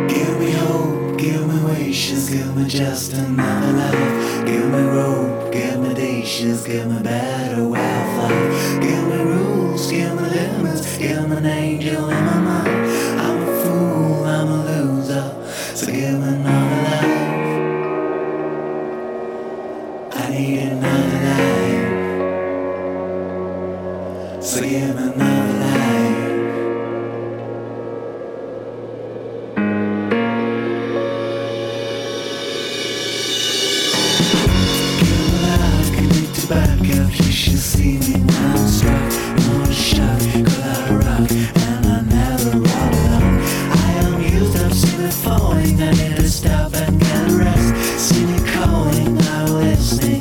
Give me hope, give me wishes, give me just another life. Give me rope, give me dishes, give me better way of life. Give me rules, give me limits, give me an angel in my mind. I'm a fool, I'm a loser, so give me another life. I need another life, so give me another life. Back up, you should see me when I'm struck. No shock, cause I rock, and I never roll alone. I am used up, see me falling, I need to stop and get a rest. See me calling, I'm listening.